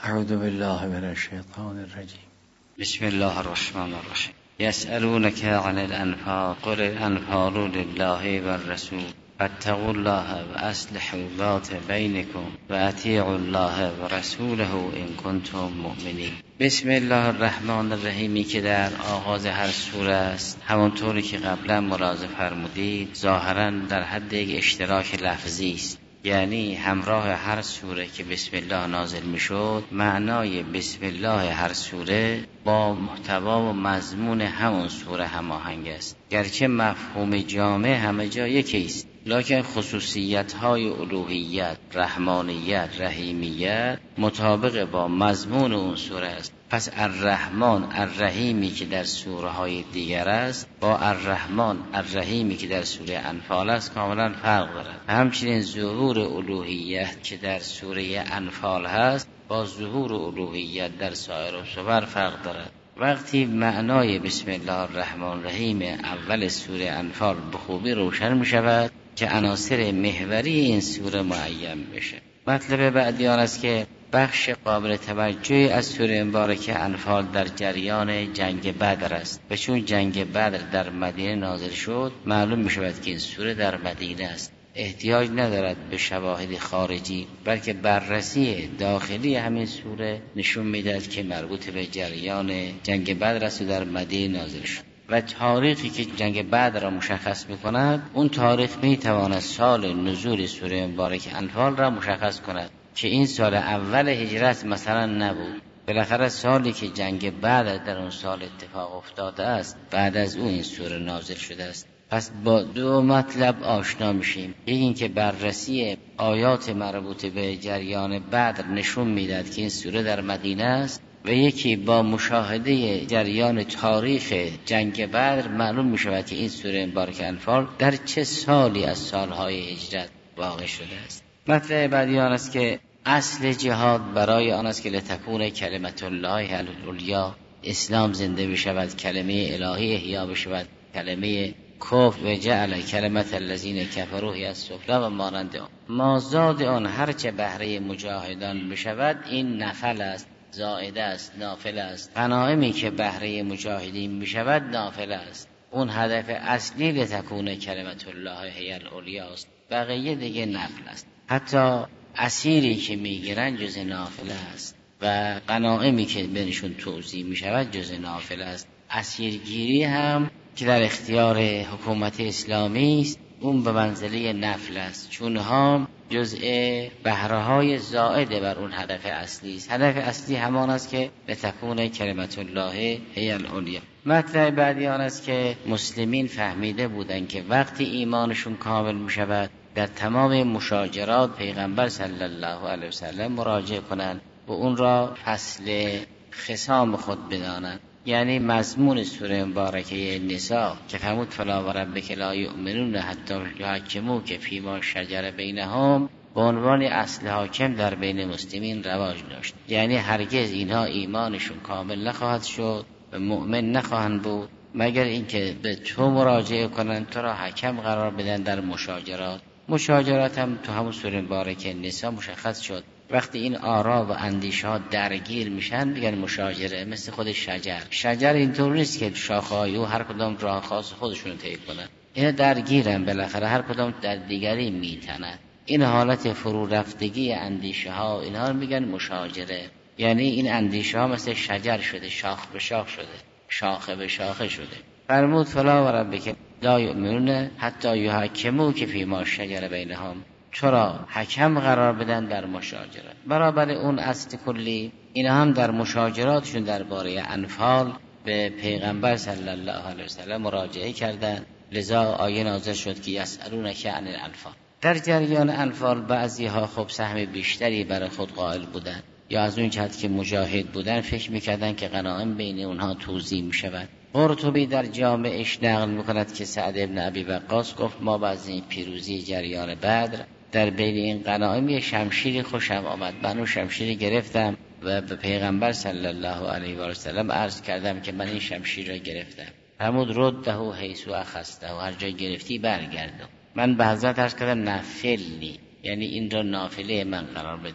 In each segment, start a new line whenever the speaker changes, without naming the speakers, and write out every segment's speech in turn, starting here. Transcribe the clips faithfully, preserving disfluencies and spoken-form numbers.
اعوذ بالله من الشیطان الرجیم.
بسم الله الرحمن الرحیم. یسألونک عن الانفال قل الانفال لله والرسول فاتقوا الله واصلحوا ذات بینکم واطیعوا الله ورسوله ان کنتم مؤمنین. بسم الله الرحمن الرحیمی که در آغاز هر سوره است، همانطوری که قبلا ملاحظه فرمودید ظاهرا در حد یک اشتراک لفظی است، یعنی همراه هر سوره که بسم الله نازل میشد معنای بسم الله هر سوره با محتوا و مضمون همون سوره هماهنگ است. گرچه مفهوم جامع همه جا یکی است، لکن خصوصیت‌های الوهیت، رحمانیت، رحیمیت مطابق با مضمون اون سوره است. پس الرحمن الرحیمی که در سوره های دیگر است با الرحمن الرحیمی که در سوره انفال است کاملا فرق دارد. همچنین ظهور الوهیت که در سوره انفال هست با ظهور الوهیت در سایر سور فرق دارد. وقتی معنای بسم الله الرحمن الرحیم اول سوره انفال به خوبی روشن می شود که عناصر محوری این سوره معین بشه. مطلب بعدی آن است که بخش قابل توجهی از سوره مبارکه انفال در جریان جنگ بدر است و چون جنگ بدر در مدینه نازل شد معلوم می شود که این سوره در مدینه است. احتیاج ندارد به شواهد خارجی، بلکه بررسی داخلی همین سوره نشون میدهد که مربوط به جریان جنگ بدر است و در مدینه نازل شد. و تاریخی که جنگ بدر را مشخص می‌کند اون تاریخ می‌تواند سال نزول سوره مبارکه انفال را مشخص کند که این سال اول هجرت مثلا نبود، بالاخره سالی که جنگ بدر در اون سال اتفاق افتاده است بعد از اون این سوره نازل شده است. پس با دو مطلب آشنا میشیم، یکی این که بررسی آیات مربوط به جریان بدر نشون میدهد که این سوره در مدینه است و یکی با مشاهده جریان تاریخ جنگ بدر معلوم می شود که این سوره مبارکه انفال در چه سالی از سالهای هجرت واقع شده است. مطلب بعدی آن است که اصل جهاد برای آن است که لتکون کلمت الله العلیا، اسلام زنده بشود، کلمه الهی احیا بشود، کلمه کفر و جعل کلمت الذین کفروا هی السفلی و مانند آن. مازاد آن هرچه بهره مجاهدان بشود این نفل است، زائده است، نافل است. غنایمی که بهره مجاهدین میشود نافل است. اون هدف اصلی لتکون کلمت الله هی العلیا است، بقیه دیگه نفل است. حتی اسیری که میگیرن جز نافل است و غنایمی که بینشون توزیع میشود جز نافل است. اسیرگیری هم که در اختیار حکومت اسلامی است اون به منزله نفل است، چون هم جزء بهره‌های زائده بر اون هدف اصلی است. هدف اصلی همان است که لتکون کلمت الله هی العلیا. مطلب بعدی آن است که مسلمین فهمیده بودند که وقتی ایمانشون کامل می شود در تمام مشاجرات پیغمبر صلی الله علیه وسلم مراجعه کنند و اون را فصل خصام خود بدانند. یعنی مضمون سوره مبارکه نساء که فرمود فلا و ربک لا یؤمنون حتی یحکموک فیما شجر بینهم به عنوان اصل حاکم در بین مسلمین رواج داشت. یعنی هرگز اینها ایمانشون کامل نخواهد شد و مؤمن نخواهند بود مگر اینکه به تو مراجعه کنند، تو را حکم قرار بدن در مشاجرات. مشاجرات هم تو همون سوره مبارکه نساء مشخص شد. وقتی این آرا و اندیشه ها درگیر میشن میگن مشاجره، مثل خود شجر. شجر اینطور نیست که شاخه‌های او هر کدام راه خاص خودشون رو طی کنن، اینا درگیرن، بالاخره هر کدام در دیگری میتنن. این حالت فرو رفتگی اندیشه ها اینا رو میگن مشاجره. یعنی این اندیشه ها مثل شجر شده، شاخ به شاخ شده، شاخه به شاخه شده. فرمود فلا و ربک لا یؤمنون حتی یحکموک فیما شجر بینهم، چرا حکم قرار بدن در مشاجرات. برابر اون اصل کلی اینا هم در مشاجراتشون درباره انفال به پیغمبر صلی الله علیه وسلم مراجعه کردند، لذا آیه نازل شد که یسألونک عن الانفال. در جریان انفال بعضی ها خب سهم بیشتری برای خود قائل بودند، یا از اون جهت که مجاهد بودن فکر میکردن که غنایم بین اونها توزیع میشود. قرطبی در جامعش نقل میکند که سعد ابن ابی وقاص گفت ما بعد این پیروزی جریان بدر در بین این غنایم یه شمشیری خوشم آمد، من اون شمشیری گرفتم و به پیغمبر صلی الله علیه و سلم عرض کردم که من این شمشیر را گرفتم. فرمود رده حیث اخذته، هر جا گرفتی برگردم. من به حضرت عرض کردم نفلی، یعنی این را نافله من قرار بده،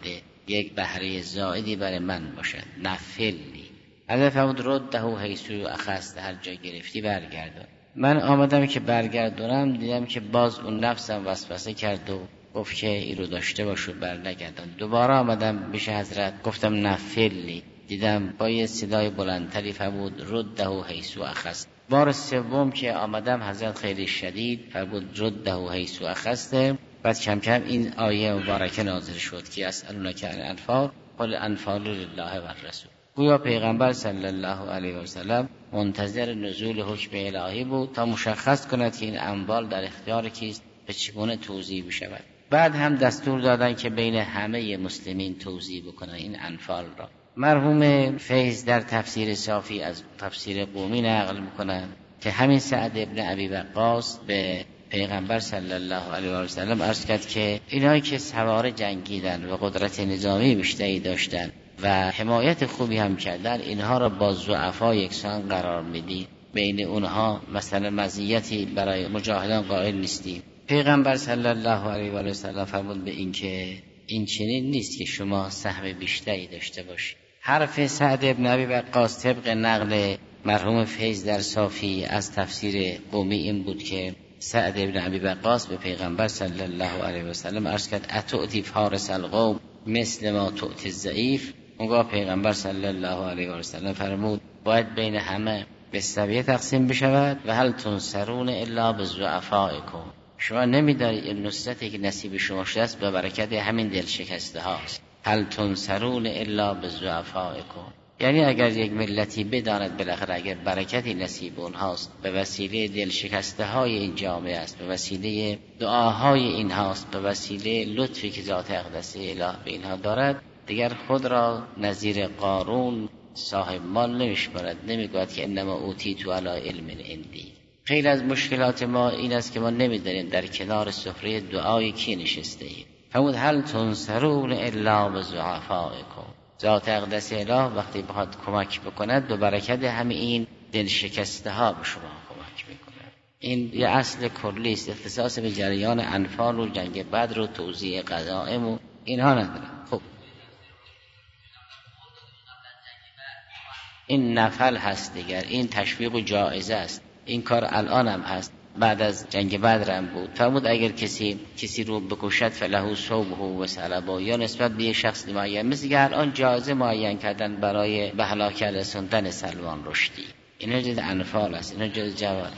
یک بهره زائدی برای من باشد. نفلی اگر فرمود رده حیث اخذت، هر جا گرفتی برگردان. من آمدم که برگردونم، دیدم که باز اون نفسم وسوسه کرد و گفت که این رو داشته باشو برنگردان. دوباره آمدم پیش حضرت گفتم نفلی، دیدم با یه صدای بلندتری فرمود رده حیث اخذت. بار سوم که آمدم حضرت خیلی شدید فرمود رده حیث اخذت. بعد کم کم این آیه مبارکه نازل شد که یسألونک عن الانفال قل الانفال لله و الرسول. گویا پیغمبر صلی الله علیه و سلم منتظر نزول حکم الهی بود تا مشخص کند که این اموال در اختیار کیست، به چگونه توزیع بشود. بعد هم دستور دادن که بین همه مسلمین توزیع بکنن این انفال را. مرحوم فیض در تفسیر صافی از تفسیر قومی نقل میکنند که همین سعد ابن ابی وقاص به پیغمبر صلی الله علیه و سلم عرض کرد که اینایی که سوار جنگیدن و قدرت نظامی بیشتری داشتن و حمایت خوبی هم کردن، اینها را با ضعفا یکسان قرار میدید، بین اونها مثلا مزیتی برای مجاهدان قائل نیستیم. پیغمبر صلی الله علیه و سلم فرمود به این که این چنین نیست که شما سهم بیشتری داشته باشید. حرف سعد ابن ابی وقاص طبق نقل مرحوم فیض در صافی از تفسیر قومی این بود که سعد ابن ابی وقاص به پیغمبر صلی الله علیه و سلم عرض کرد اتؤتی فارس القوم مثل ما تؤتی الضعیف. اونگاه پیغمبر صلی الله علیه و سلم فرمود باید بین همه به سویه تقسیم بشود و هل تنصرون الا بضعفائکم. شما نمیدارید این نصرتی که نصیب شما شده است به برکت همین دل شکسته هاست. هل تنصرون الا بضعفائکم، یعنی اگر یک ملتی بداند بالاخره اگر برکتی نصیب اونهاست به وسیله دل شکسته های این جامعه است، به وسیله دعاهای اینهاست، به وسیله لطفی که ذات اقدس اله به اینها دارد، دیگر خود را نظیر قارون صاحب مال نمیشمارد، نمیگوید که انما اوتیتو علی علم عندی. خیلی از مشکلات ما این است که ما نمیدانیم در کنار سفره دعای کی نشسته ایم. فرمود هل تنصرون الا بضعفائکم. ذات اقدس اله وقتی بخواد کمک بکند به برکت همین این دل شکسته ها به شما کمک میکند. این یه اصل کلی است، اختصاص به جریان انفال و جنگ بدر و توزیع غنایم و اینها نداره. خب این نفل هست دیگر، این تشویق و جایزه است. این کار الان هم هست، بعد از جنگ بدر هم بود. فرمود اگر کسی کسی رو بکشد فله صوبه و سلبه، یا نسبت به یک شخص معین، مثل که الان جایزه معین کردن برای به هلاکت رسوندن سلمان رشدی، اینا جز انفال است، اینا جز جواد.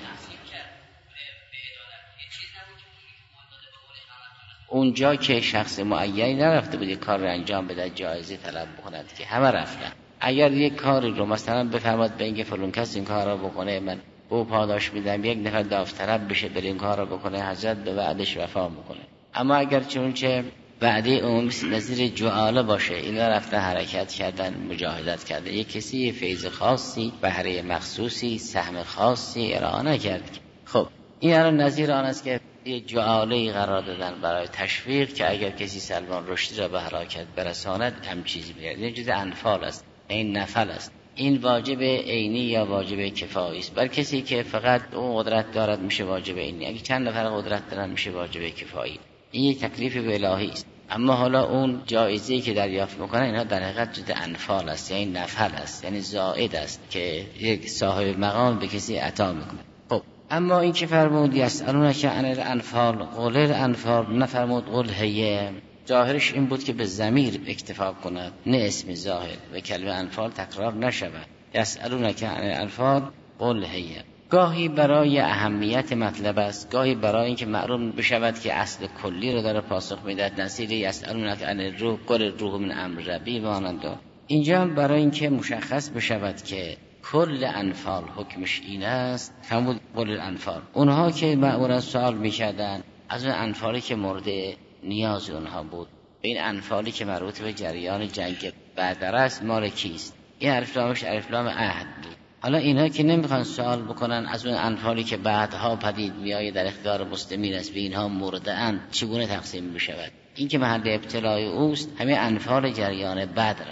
اونجا که شخص معینی نرفته بود یک کار رو انجام بده جایزه طلب بکند که همه رفتن. اگر یک کاری رو مثلا بفرماد به اینکه فلان کس این کار رو بکنه من او پاداش میدم، یک نفر داوطلب بشه بر این کار رو بکنه، حضرت به وعدش وفا میکنه. اما اگر چون چه وعده عمومی نظیر جعاله باشه، اینا رفتن حرکت کردن، مجاهدت کرده، یک کسی فیض خاصی، بهره مخصوصی، سهم خاصی ارائه نکرد. خب این الان نظیر آن است که یه جعاله قرار دادن برای تشویق که اگر کسی سلمان رشدی را به حرکت برساند هم چیزی بیاد. این جز انفال است، این نفل است. این واجب عینی یا واجب کفایی است. بر کسی که فقط اون قدرت دارد میشه واجب عینی، اگه چند نفر قدرت دارن میشه واجب کفایی. این یک تکلیف الهی است. اما حالا اون جایزه‌ای که دریافت میکنن اینها در حقیقت جز انفال است، یعنی نفل است، یعنی زائد است که یک صاحب مقام به کسی عطا میکنه. خب اما این که فرمود یسألونک عن الانفال قل الانفال، نفرمود قل هی، ظاهرش این بود که به ضمیر اکتفا کند نه اسم ظاهر و کلمه انفال تکرار نشود. یسألونک عن الانفال قل هی گاهی برای اهمیت مطلب است، گاهی برای اینکه معلوم بشود که اصل کلی رو داره پاسخ میدهد. نصیر یسألونک عن الروح قل الروح من امر ربی مانند. اینجا برای اینکه مشخص بشود که کل انفال حکمش این است، فرمود قل الانفال. اونها که معمولا سوال میکردن از اون انفالی که مورد نیاز اونها بود، به این انفالی که مربوط به جریان جنگ بدر است مال کیست؟ این الف لامش الف لام عهد بود. حالا اینها که نمیخوان سوال بکنن از اون انفالی که بعدها پدید میآید در اختیار مسلمین است، به اینها مرده اند چگونه تقسیم بشود؟ این که محل ابتلای اوست همین انفال جریان بدر است.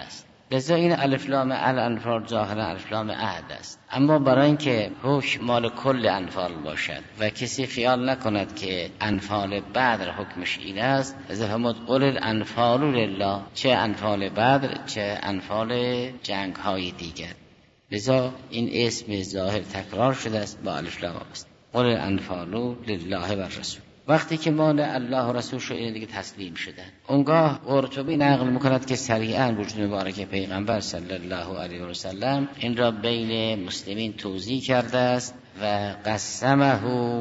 لذا این الف لام الانفال ظاهرا الف لام عهد است، اما برای اینکه حکم مال کل انفال باشد و کسی خیال نکند که انفال بدر حکمش این است، لذا فرمود قل الانفال لله، چه انفال بدر چه انفال جنگ های دیگر. لذا این اسم ظاهر تکرار شده است با الف لام است. قل الانفال لله و رسول. وقتی که مال الله و رسول شو این دیگه تسلیم شدن. اونگاه قرطبی نقل میکند که صریحاً وجود مبارک پیغمبر صلی الله علیه و سلم این را بین مسلمین توزیع کرده است و قسمه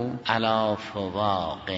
علی فواق.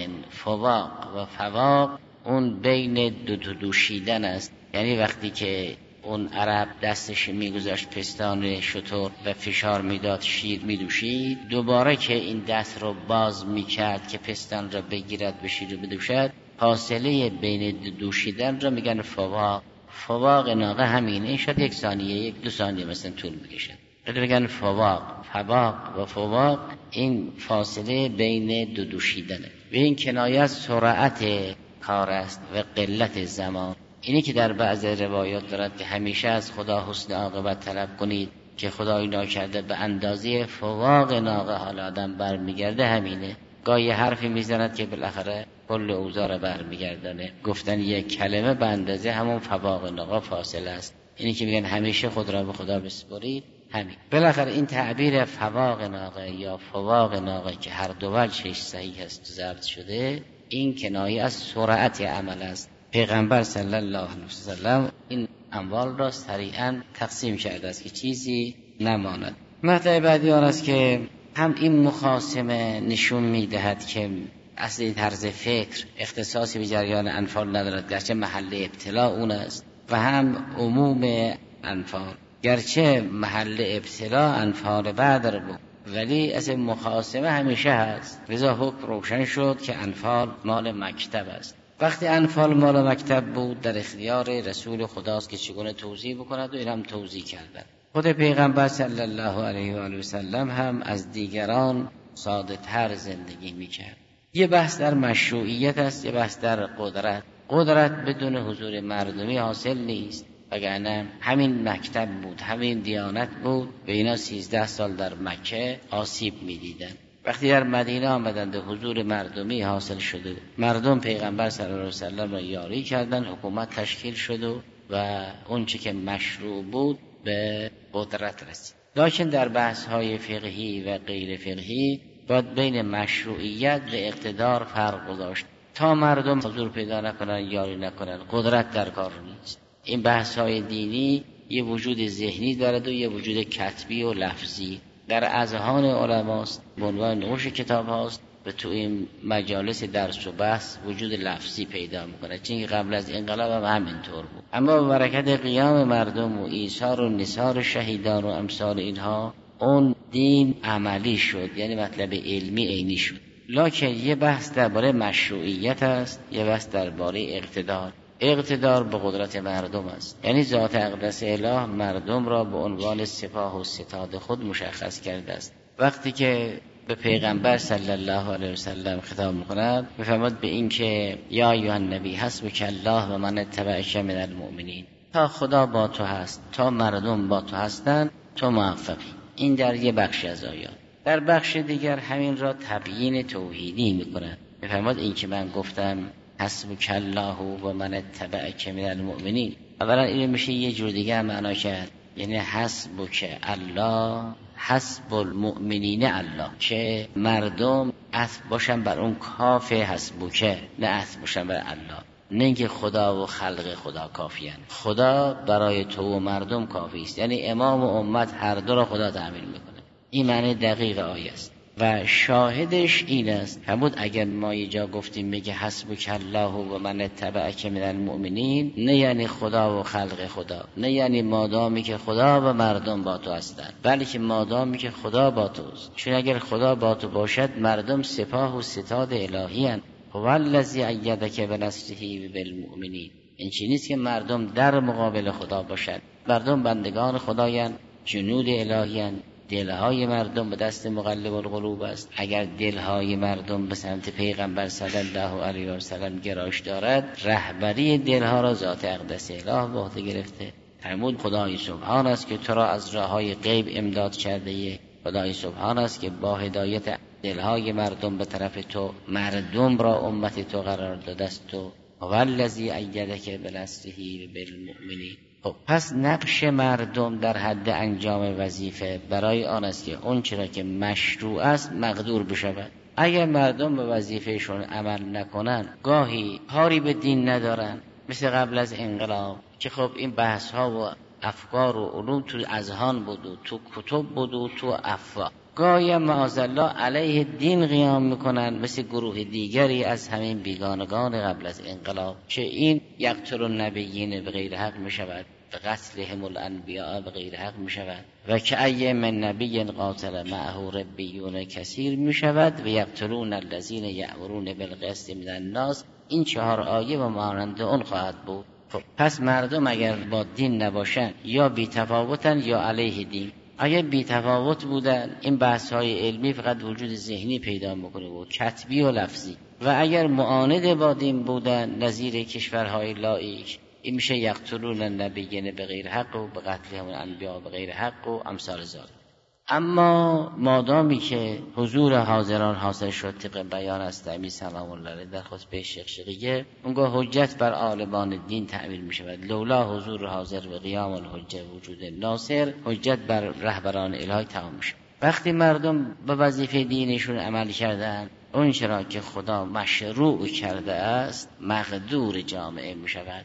فواق و فواق اون بین دو تا دوشیدن است، یعنی وقتی که اون عرب دستش میگذاشت پستان شتر و فشار میداد شیر میدوشید، دوباره که این دست رو باز میکرد که پستان را بگیرد و شیر رو بدوشد، فاصله بین دوشیدن را میگن فواق. فواق ناقه همینه، شاید یک ثانیه یک دو ثانیه مثلا طول میکشد، ولی میگن فواق. فواق و فواق این فاصله بین دو دوشیدنه و این کنایه از سرعت کار است و قلت زمان. اینی که در بعض روایات دارد که همیشه از خدا حسن عاقبت طلب کنید که خدا اینا کرده به اندازه فواق ناقه حال آدم برمیگرده، همینه. گاهی حرفی میزند که بالاخره کل اوضاع برمیگردانه. گفتن یک کلمه به اندازه همون فواق ناقه فاصله است. اینی که میگن همیشه خود را به خدا بسپرید، همین. بالاخره این تعبیر فواق ناقه یا فواق ناقه که هر دو وجهش صحیح است ضبط شده، این کنایه از سرعت عمل است. پیغمبر صلی الله علیه وسلم این اموال را سریعا تقسیم کرده است که چیزی نماند. مطلب بعدی آن است که هم این مخاصمه نشون میدهد که اصلی طرز فکر اختصاصی به جریان انفال ندارد، گرچه محل ابتلا اون است، و هم عموم انفال، گرچه محل ابتلا انفال بدر بود ولی اصل مخاصمه همیشه هست. لذا حکم روشن شد که انفال مال مکتب است. وقتی انفال مال مکتب بود در اختیار رسول خداست که چگونه توزیع بکند و این هم توزیع کردن. خود پیغمبر صلی الله علیه و آله و سلم هم از دیگران ساده تر زندگی میکرد. یه بحث در مشروعیت است، یه بحث در قدرت. قدرت بدون حضور مردمی حاصل نیست، وگرنه همین مکتب بود، همین دیانت بود و اینا سیزده سال در مکه آسیب میدیدن. وقتی در مدینه آمدند حضور مردمی حاصل شده، مردم پیغمبر صلی الله علیه و سلم را یاری کردند، حکومت تشکیل شد و اون چه که مشروع بود به قدرت رسید. لیکن در بحث های فقهی و غیر فقهی باید بین مشروعیت و اقتدار فرق گذاشت. تا مردم حضور پیدا نکنن یاری نکنن قدرت در کار نیست. این بحث های دینی یه وجود ذهنی دارد و یه وجود کتبی و لفظی. در اذهان علماست، به عنوان نوش کتاب هاست و تو این مجالس درس و بحث وجود لفظی پیدا میکنه، چون قبل از انقلاب هم همینطور بود. اما برکت قیام مردم و ایثار و نثار شهیدان و امثال اینها، اون دین عملی شد، یعنی مطلب علمی عینی شد. لکن یه بحث درباره مشروعیت است، یه بحث درباره اقتدار. اقتدار به قدرت مردم است، یعنی ذات اقدس اله مردم را به عنوان سپاه و ستاد خود مشخص کرده است. وقتی که به پیغمبر صلی الله علیه و سلم خطاب می‌کند می‌فرماید به این که یا ایها النبی حسبک الله و من اتبعک من المؤمنین، تا خدا با تو هست، تا مردم با تو هستند، تو موفقی. این در یه بخش از آیات. در بخش دیگر همین را تبیین توحیدی می‌کند. می‌فرماید این که من گفتم حسبک الله و من اتبعک من المؤمنین، اولا این میشه یه جور دیگه معنا کرد، یعنی حسبک الله حسب المؤمنین الله، که مردم عطف باشن بر اون کاف حسبک، نه عطف باشن بر الله. نه اینکه خدا و خلق خدا کافیان، خدا برای تو و مردم کافی است، یعنی امام و امت هر دو را خدا تأمین میکنه. این معنی دقیق آیه است و شاهدش این است. همون اگر ما یه جا گفتیم میگه حسبک الله و من اتبعک من المؤمنین، نه یعنی خدا و خلق خدا، نه یعنی مادامی که خدا و مردم با تو هستند، بلکه مادامی که خدا با توست. چون اگر خدا با تو باشد مردم سپاه و ستاد الهی اند. هو الذی ایدک بنصره بالمؤمنین. این چیزی نیست که مردم در مقابل خدا باشد. مردم بندگان خدایند، جنود الهی‌اند. دلهای مردم به دست مقلب القلوب است. اگر دلهای مردم به سمت پیغمبر صلی الله علیه و سلم گرایش دارد، رهبری دلها را ذات اقدس اله به عهده گرفته. فرمود خدای سبحان است که تو را از راههای غیب امداد کرده، خدای سبحان است که با هدایت دلهای مردم به طرف تو مردم را امت تو قرار داده است. تو والذی ایدک بنصره بالمؤمنین. خب پس نقش مردم در حد انجام وظیفه برای آن است که اون چرا که مشروع است مقدور بشود. اگر مردم به وظیفهشون عمل نکنن، گاهی کاری به دین ندارن، مثل قبل از انقلاب که خب این بحث ها و افکار و علوم تو اذهان بود و تو کتب بود و تو افواه، گاهی معاذالله علیه دین قیام میکنن، مثل گروه دیگری از همین بیگانگان قبل از انقلاب که این یقتل النبیین به غیر حق میشود، به قتلهم الانبیاء به غیر حق میشود و که ای من نبی قاتل معه ربیون کثیر میشود و یقتلون الذین یأمرون بالقسط من الناس. این چهار آیه و مانند اون خواهد بود. خب پس مردم اگر با دین نباشن یا بی تفاوتن یا علیه دین. اگر بی تفاوت بودن این بحث های علمی فقط وجود ذهنی پیدا میکنه و کتبی و لفظی، و اگر معاند با دین بودن نظیر کشورهای لایک، این میشه یقتلون النبیین به غیر حق و به قتلهم الانبیاء به غیر حق و امثال ذالک. اما مادامی که حضور حاضران حاصل شد طبق بیان از تعمی سلام الله علیه در خطبه شقشقیه، اونگاه حجت بر عالمان دین تعمیل می شود. لولا حضور حاضر و قیام الحجه وجود ناصر، حجت بر رهبران الهی تمام می شود. وقتی مردم به وظیفه دینشون عمل کردن، اون چرا که خدا مشروع کرده است مقدور جامعه می شود.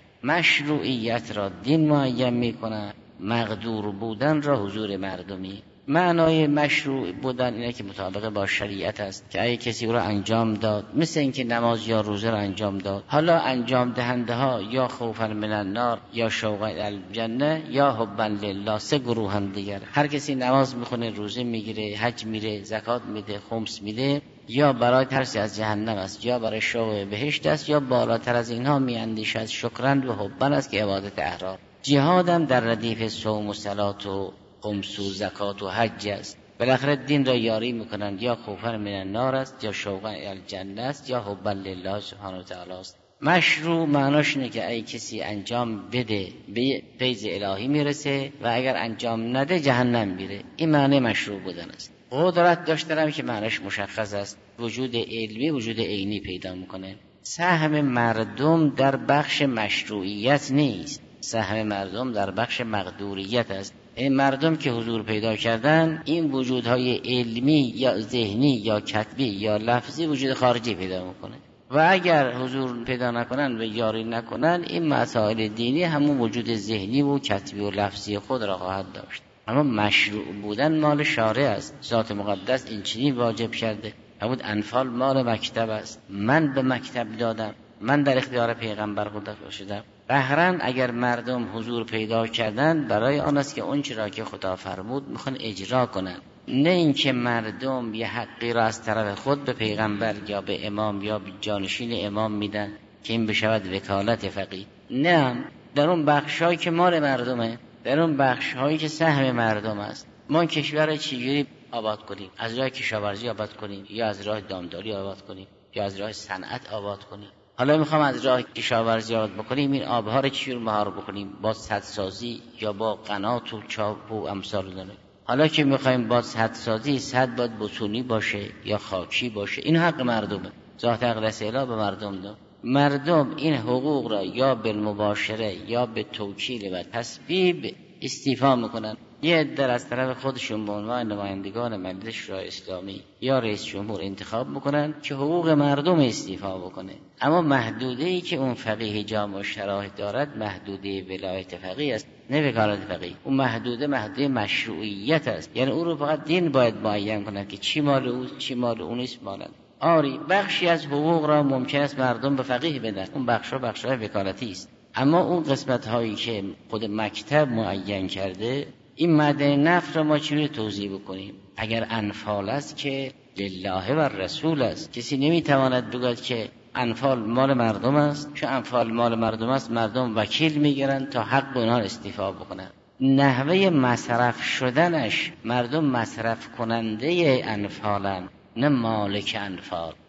مشروعیت را دین معین می کند، مقدور بودن را حضور مردمی. معنای مشروع بودن اینه که مطابق با شریعت است، که اگه کسی او را انجام داد، مثل اینکه نماز یا روزه را انجام داد، حالا انجام دهنده ها یا خوفا من النار یا شوقا الجنه یا حبا لله، سه گروه هم دیگر. هر کسی نماز میخونه، روزه میگیره، حج میره، زکات میده، خمس میده، یا برای ترس از جهنم است، یا برای شوق بهشت است، یا بالاتر از اینها میاندیشد شکرند و حبا است که عبادت احرار. جهادم در ردیف صوم و صلات و خمس و زکات و حج است. بالاخره دین را یاری میکنند، یا خوفا من النار است، یا شوقا الجنه است، یا حبا لله سبحانه و تعالی است. مشروع معناش اینه که ای کسی انجام بده به فیض الهی میرسه و اگر انجام نده جهنم میره. این معنی مشروع بودن است. قدرت داشتنم که معناش مشخص است، وجود علمی وجود عینی پیدا میکنه. سهم مردم در بخش مشروعیت نیست، سهم مردم در بخش مقدوریت است. این مردم که حضور پیدا کردن، این وجودهای علمی یا ذهنی یا کتبی یا لفظی وجود خارجی پیدا میکنه، و اگر حضور پیدا نکنن و یاری نکنن، این مسائل دینی همون وجود ذهنی و کتبی و لفظی خود را خواهد داشت. اما مشروع بودن مال شارع است. ذات مقدس این چنین واجب کرده. همون انفال مال مکتب است. من به مکتب دادم، من در اختیار پیغمبر خدا شدم. قهرن اگر مردم حضور پیدا کردن، برای آن است که اون چرا که خدا فرمود میخوان اجرا کنن، نه اینکه مردم یه حقی را از طرف خود به پیغمبر یا به امام یا به جانشین امام میدن که این بشود وکالت فقیه. نه، در اون بخشایی که مال مردمه، در اون بخشایی که سهم مردم است، ما کشور چجوری آباد کنیم؟ از راه کشاورزی آباد کنیم، یا از راه دامداری آباد کنیم، یا از راه صنعت آباد کنیم؟ حالا میخوام از راه کشاورزی آباد بکنیم، این آبها رو چجور مهار بکنیم؟ با سدسازی یا با قنات و چاپ و امثال دونه. حالا که میخوایم با سدسازی، سد باید بتونی باشه یا خاکی باشه. این حق مردمه. ذات اقدس الهی به مردم داد. مردم این حقوق را یا بالمباشره یا به توکیل و تسبیب استیفا میکنن. یه عده از طرف خودشون به عنوان نمایندگان مجلس شورای اسلامی یا رئیس جمهور انتخاب میکنن که حقوق مردم استیفا بکنه. اما محدوده‌ای که اون فقیه جامع و شرایط دارد محدوده ولایت فقیه است، نه وکالت فقیه. اون محدوده محدوده مشروعیت است، یعنی او رو فقط دین باید معین کنه که چی مال او چی مال اون نیست مالن. آری بخشی از حقوق را ممکن است مردم به فقیه بدن، اون بخشا بخشای وکالتی است. اما اون قسمت هایی که خود مکتب معین کرده، این معدن نفت را ما چجوری توضیح بکنیم؟ اگر انفال است که لله و رسول است، کسی نمیتواند بگوید که انفال مال مردم است. چون انفال مال مردم است، مردم وکیل میگیرن تا حق اونها استیفا بکنن. نحوه مصرف شدنش، مردم مصرف کننده انفالن نه مالک انفال.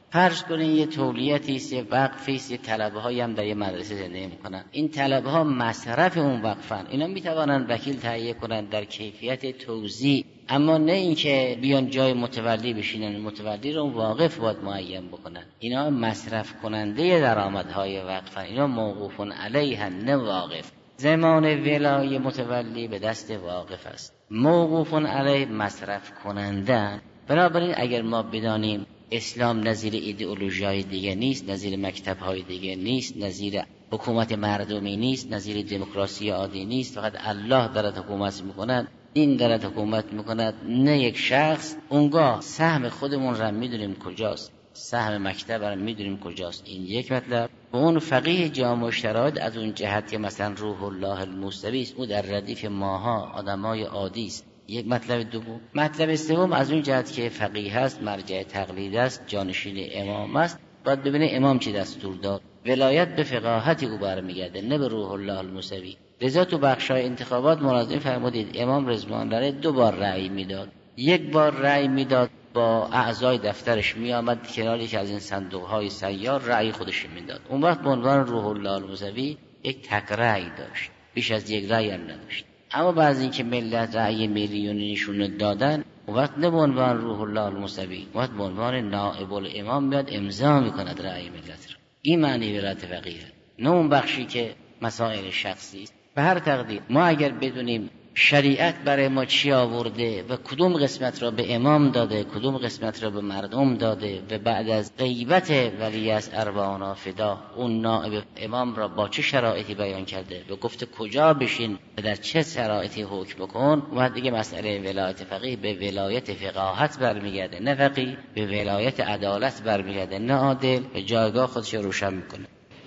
فرض کنین یه تولیتی است، یه وقفی است، یه طلبه‌هایی هم در یه مدرسه زندگی میکنن. این طلبه‌ها مصرف اون وقفن، اینا میتوانن وکیل تهیه کنن در کیفیت توزیع، اما نه اینکه بیان جای متولی بشینن. متولی رو واقف باید معین بکنن. اینا مصرف کننده درآمدهای وقفن، اینا موقوفون علیه نه واقف. زمان ولای متولی به دست واقف است، موقوفون علیه مصرف کننده. بنابراین اگر ما بدانیم اسلام نظیر ایدئولوژی‌های دیگه نیست، نظیر مکتب‌های دیگه نیست، نظیر حکومت مردمی نیست، نظیر دموکراسی عادی نیست، فقط الله دارد حکومت می‌کند، دین دارد حکومت می‌کند، نه یک شخص. اونگاه سهم خودمون را می‌دونیم کجاست، سهم مکتب را می‌دونیم کجاست. این یک مطلب. و اون فقیه جامع شرایط از اون جهت که مثلا روح الله الموسوی است، او در ردیف ماها آدمای عادی است. یک مطلب دوم. مطلب سوم از اون جهت که فقیه است، مرجع تقلید است، جانشین امام است، باید ببینه امام چی دستور داد. ولایت به فقاهت او برمیگرده، نه به روح الله الموسوی. لذا تو بخشای انتخابات ملاحظه فرمودید امام رضوان الله دو بار رأی میداد. یک بار رأی میداد با اعضای دفترش میآمد کنار یکی از این صندوق‌های سیار رأی خودش میداد. اون وقت به عنوان روح الله الموسوی یک تک رأی داشت، بیش از یک رأی هم نداشت. اما بعضی این که ملت رأی میلیونی نشون دادن، اون وقت نه به عنوان روح الله الموسوی، اون وقت به عنوان نائب الامام میاد امضا میکند رأی ملت را. این معنی ولایت فقیه، نه اون بخشی که مسائل شخصی است. به هر تقدیر ما اگر بدونیم شریعت برای ما چی آورده و کدوم قسمت را به امام داده، کدوم قسمت را به مردم داده، و بعد از غیبت ولی از اربعانا فدا اون نائب امام را با چه شرایطی بیان کرده و گفته کجا بشین و در چه شرایطی حکم بکن، و دیگه مسئله ولایت فقیه به ولایت فقاهت برمیگرده، نه فقیه به ولایت عدالت برمیگرده، نه عادل به جایگاه خودش روشن میکنه.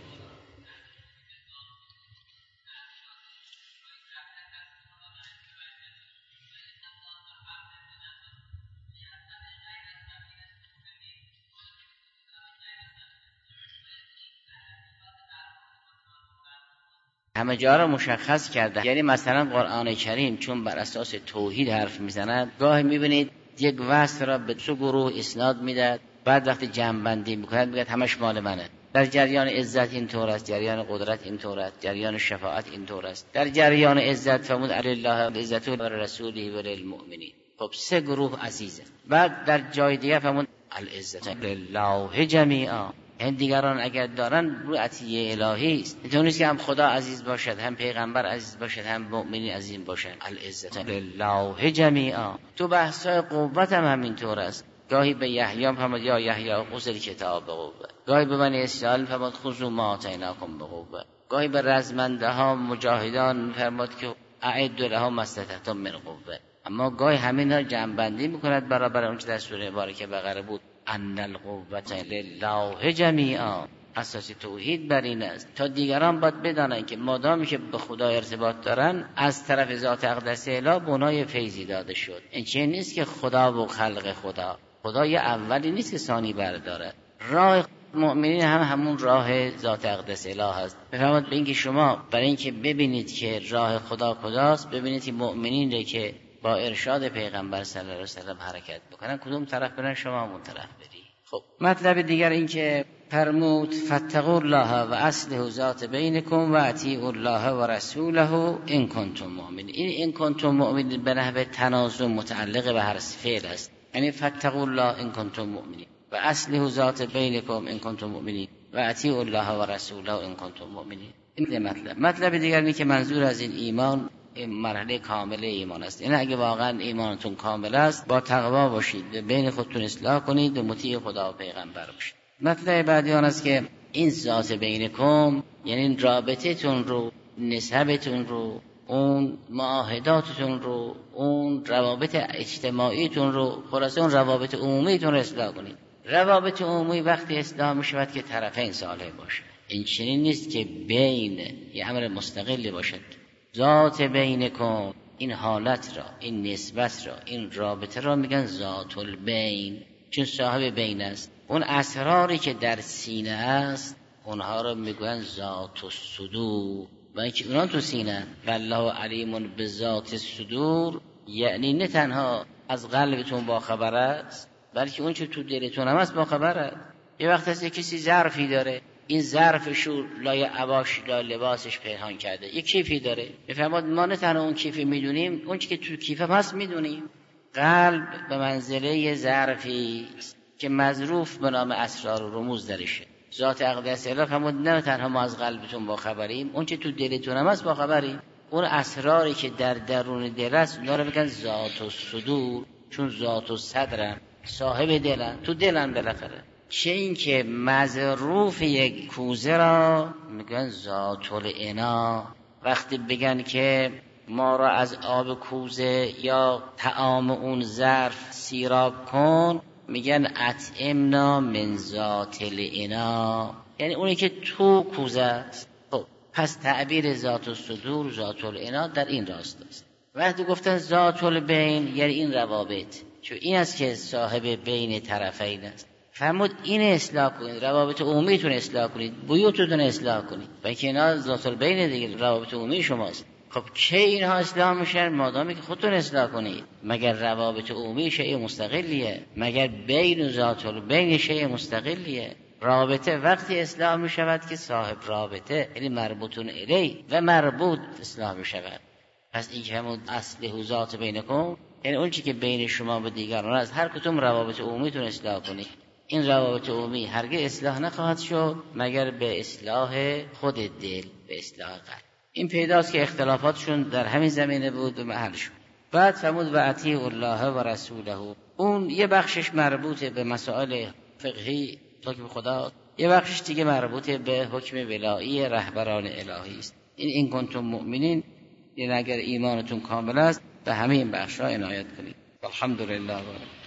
همه جا را مشخص کرده. یعنی مثلا قرآن کریم چون بر اساس توحید حرف میزند، گاهی میبینید یک وصف را به سه گروه اسناد میدهد، بعد وقتی جمع بندی میکند میگه همش مال منه. در جریان عزت این طور است، جریان قدرت این طور است، جریان شفاعت این طور است. در جریان عزت فرمود الله العزت و رسوله و للمؤمنین. خب سه گروه عزیزه. بعد در جای دیگه فرمود العزت لله جمیعا. این دیگران اگر دارن رو عطیه الهی است. اینطور نیست که هم خدا عزیز باشد، هم پیغمبر عزیز باشد، هم مؤمنین عزیز باشد. العزت لله جمیعا. تو بحث‌های قوت هم همینطور است. گاهی به یحیی فرمود یا یحیی خذ الکتاب بقوه، گاهی به بنی اسرائیل فرمود خذوا ما آتیناکم بقوه، گاهی به رزمنده ها مجاهدان فرمود که اعدوا لهم ما استطعتم من قوه. اما گاهی همین ها جمع بندی میکند برابر اون چه در سوره مبارکه بقره بود، ان القوة لله جمیعا. اساس توحید بر این است تا دیگران باید بدانند که مادامی که به خدا ارتباط دارن از طرف ذات اقدس اله بنای فیضی داده شد. این چیه نیست که خدا و خلق خدا، خدا یه اولی نیست که ثانی بردارد. راه مؤمنین هم همون راه ذات اقدس اله است. بفرمایید به اینکه شما برای اینکه ببینید که راه خدا کجاست، ببینید که مؤمنین را که با ارشاد پیغمبر صلی الله علیه و سلم حرکت بکنن کدوم طرف برن، شما همون طرف برید. خب مطلب دیگر این که فرمود فاتقوا الله و اصلحوا ذات بینکم و اطیعوا الله و رسوله ان کنتم مؤمنین. این ان کنتم مؤمنین به نحو تناظم متعلق به هر فعل است. یعنی فاتقوا الله ان کنتم مؤمنین و اصلحوا ذات بینکم ان کنتم مؤمنین و اطیعوا الله و رسوله ان کنتم مؤمنین. این مطلب. مطلب دیگر اینه که منظور از این ایمان این مرحله کامل ایمان است. یعنی اگه واقعا ایمانتون کامل است با تقوا باشید، بین خودتون اصلاح کنید و مطیع خدا و پیغمبر باشید. مطلب بعدی آن است که این ذات بینکم یعنی رابطتون رو، نسبتون رو، اون معاهداتتون رو، اون روابط اجتماعیتون رو، خلاصه اون روابط عمومیتون رو اصلاح کنید. روابط عمومی وقتی اصلاح میشود که طرفین صالح باشه. این چنین نیست که بین یه امر مستقلی باشد. ذات بینکم، این حالت را، این نسبت را، این رابطه را میگن ذات البین، چون صاحب بین است. اون اسراری که در سینه است اونها را میگن ذات الصدور، و اینکه اونها تو سینه. والله علیم بذات الصدور، یعنی نه تنها از قلبتون با خبر است بلکه اون چه تو دلتون هم است با خبر است.
یه وقت هست یه کسی ظرفی داره، این ظرفشو لای عباش لای لباسش پنهان کرده، یه کیفی داره. میفهمید ما نه تنها اون کیفی میدونیم، اون چیزی که تو کیفه هست میدونیم. قلب به منزله یه ظرفی که مظروف به نام اسرار و رموز درشه. ذات اقدس الهی فرمود نه تنها ما از قلبتون با خبریم، اون چه تو دلتون هم هست با خبریم. اون اسراری که در درون دل است اونا رو میگن ذات الصدور، چون ذات الصدر صاحب دلن، تو دلن بالاخره. چه این که مظروف یک کوزه را میگن ذات الانا. وقتی بگن که ما را از آب کوزه یا طعام اون ظرف سیراب کن، میگن اطعمنا من ذات الانا، یعنی اونی که تو کوزه است. خب پس تعبیر ذات الصدور ذات الانا در این راست است. وقتی گفتن ذات البین یعنی این روابط، چون این است که صاحب بین طرفین است. فرمود این اصلاح کنید، روابط عمومیتون اصلاح کنید، بیوتتون اصلاح کنید. و که اینا ذات البین دیگه روابط عمومی شماست. خب چه اینها اصلاح میشن؟ مادامی که خودتون اصلاح کنید. مگر روابط عمومی شیء مستقلیه؟ مگر بین و ذات البین شیء مستقلیه؟ رابطه وقتی اصلاح میشود که صاحب رابطه یعنی مربوطون الی و مربوط اصلاح میشود. پس این که همون اصل ذات بینکم یعنی اون چی که بین شما و دیگران است، هر کدوم روابط عمومیتون اصلاح کنید. این روابط عمومی هرگز اصلاح نخواهد شد مگر به اصلاح خود دل، به اصلاح قلب. این پیداست که اختلافاتشون در همین زمینه بود و محل شد. بعد فرمود و اطیعوا الله و رسوله. اون یه بخشش مربوط به مسائل فقهی حکم خدا، یه بخشش دیگه مربوط به حکم ولایی رهبران الهی است. این این کنتم مؤمنین، یعنی اگر ایمانتون کامل است به همین بخش‌ها عنایت کنید. الحمدلله.